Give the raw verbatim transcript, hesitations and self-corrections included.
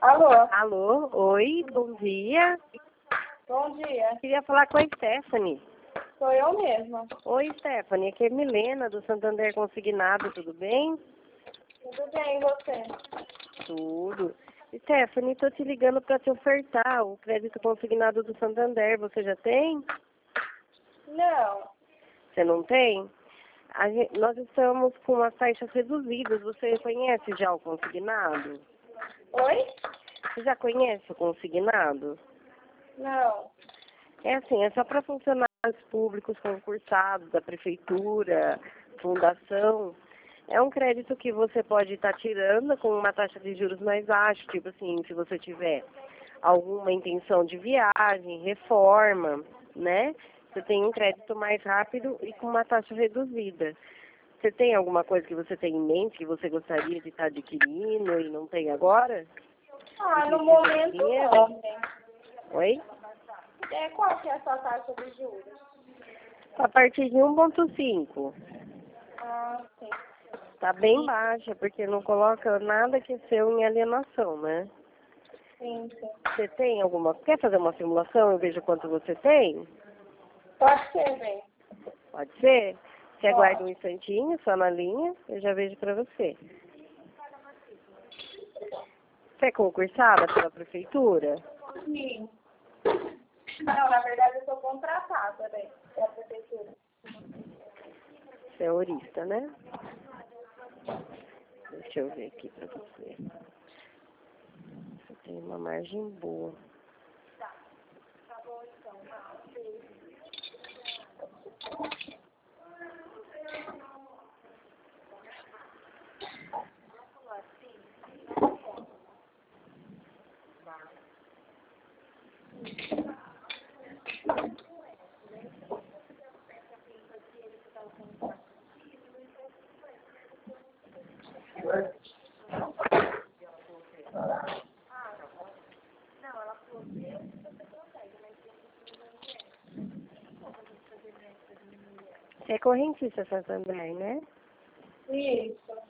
Alô? Alô, oi, bom dia. Bom dia. Queria falar com a Stephanie. Sou eu mesma. Oi, Stephanie, aqui é Milena, do Santander Consignado, tudo bem? Tudo bem, e você? Tudo. Stephanie, tô te ligando para te ofertar o crédito consignado do Santander, você já tem? Não. Você não tem? A gente, nós estamos com as taxas reduzidas, você conhece já o consignado? Oi? Você já conhece o consignado? Não. É assim, é só para funcionários públicos concursados da prefeitura, fundação. É um crédito que você pode estar tirando com uma taxa de juros mais baixa, tipo assim, se você tiver alguma intenção de viagem, reforma, né? Você tem um crédito mais rápido e com uma taxa reduzida. Você tem alguma coisa que você tem em mente que você gostaria de estar adquirindo e não tem agora? Ah, E no precisa de momento dinheiro? não. Oi? É, qual que é a sua taxa de juros? A partir de um vírgula cinco. Ah, sim. Tá bem baixa, porque não coloca nada que é seu em alienação, né? Sim, sim. Você tem alguma... Quer fazer uma simulação? Eu vejo quanto você tem? Pode ser, bem. Pode ser? Você Pode. aguarda um instantinho, só na linha, eu já vejo pra você. Você é concursada pela prefeitura? Sim. Não, na verdade eu sou contratada, bem, da prefeitura. Você é horista, né? Deixa eu ver aqui pra você. Você tem uma margem boa. Você é correntista Santander, né? Isso.